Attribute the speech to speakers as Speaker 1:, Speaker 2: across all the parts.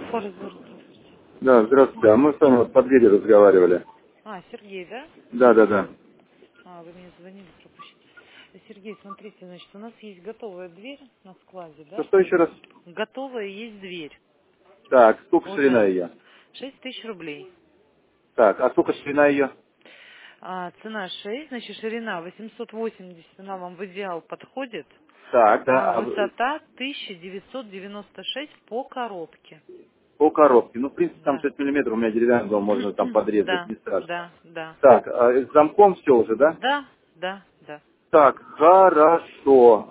Speaker 1: Форзер, здравствуйте.
Speaker 2: Да, здравствуйте. А мы с вами вот по двери разговаривали.
Speaker 1: А, Сергей, да?
Speaker 2: Да, да, да.
Speaker 1: А, вы мне звонили, пропустите. Сергей, смотрите, значит, у нас есть готовая дверь на складе, да?
Speaker 2: Что еще раз?
Speaker 1: Готовая есть дверь
Speaker 2: Так, сколько ширина
Speaker 1: уже.
Speaker 2: ее?
Speaker 1: 6000 рублей.
Speaker 2: Так, а сколько ширина ее?
Speaker 1: А, цена 6, значит, ширина 880, она вам в идеал подходит,
Speaker 2: Так,
Speaker 1: а
Speaker 2: да,
Speaker 1: высота 1996 по коробке.
Speaker 2: по коробке. Ну, в принципе, там
Speaker 1: Да.
Speaker 2: 6 миллиметров у меня деревянный дом, можно там подрезать,
Speaker 1: Да,
Speaker 2: не страшно.
Speaker 1: да, да.
Speaker 2: Так, а с замком все уже, да?
Speaker 1: Да, да, да.
Speaker 2: Так, хорошо.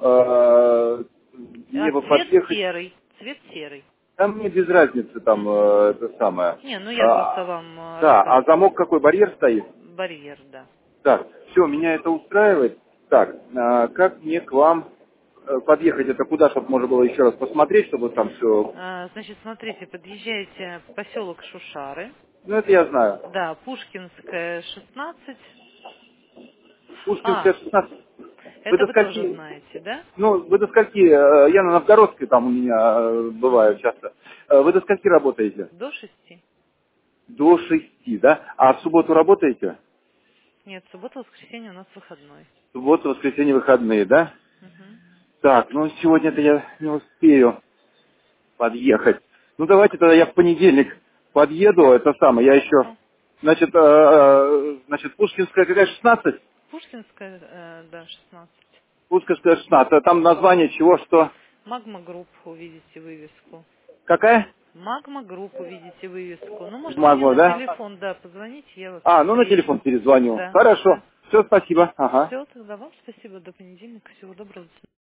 Speaker 1: А
Speaker 2: Мне бы
Speaker 1: цвет
Speaker 2: подъехать.
Speaker 1: серый, цвет серый.
Speaker 2: Там мне без разницы, там
Speaker 1: Мгм.
Speaker 2: это самое.
Speaker 1: Не, ну я просто вам
Speaker 2: Да, а
Speaker 1: рассказываю.
Speaker 2: замок какой, барьер стоит?
Speaker 1: Барьер, да.
Speaker 2: Так, все, меня это устраивает. Так, как мне к вам подъехать? Это куда, чтобы можно было еще раз посмотреть, чтобы там все...
Speaker 1: Значит, смотрите, подъезжаете в поселок Шушары.
Speaker 2: Ну, это я знаю.
Speaker 1: Да, Пушкинская, 16.
Speaker 2: Пушкинская,
Speaker 1: А,
Speaker 2: 16. Вы
Speaker 1: это
Speaker 2: до
Speaker 1: вы тоже
Speaker 2: скольки?
Speaker 1: знаете, да?
Speaker 2: Ну, вы до скольки? Я на Новгородской там у меня бываю
Speaker 1: Мгм.
Speaker 2: часто. Вы до скольки работаете?
Speaker 1: До 6.
Speaker 2: До 6, да? А в субботу работаете?
Speaker 1: Нет, суббота, воскресенье у нас выходной.
Speaker 2: Суббота, воскресенье, выходные, да?
Speaker 1: Мгм.
Speaker 2: Так, ну сегодня-то я не успею подъехать. Ну давайте тогда я в понедельник подъеду, это самое, я еще,
Speaker 1: Ну,
Speaker 2: значит, Пушкинская какая, 16?
Speaker 1: Пушкинская, да, 16.
Speaker 2: Пушкинская 16, а там название чего, что?
Speaker 1: Магма Групп увидите вывеску.
Speaker 2: Какая?
Speaker 1: Магма Групп увидите вывеску. Ну, можете мне
Speaker 2: Магма,
Speaker 1: на
Speaker 2: да?
Speaker 1: телефон, да, позвонить, я вас
Speaker 2: А, ну на
Speaker 1: встречу.
Speaker 2: телефон перезвоню.
Speaker 1: Да,
Speaker 2: Хорошо,
Speaker 1: да.
Speaker 2: все, спасибо, ага.
Speaker 1: Все, тогда вам спасибо, до понедельника, всего доброго.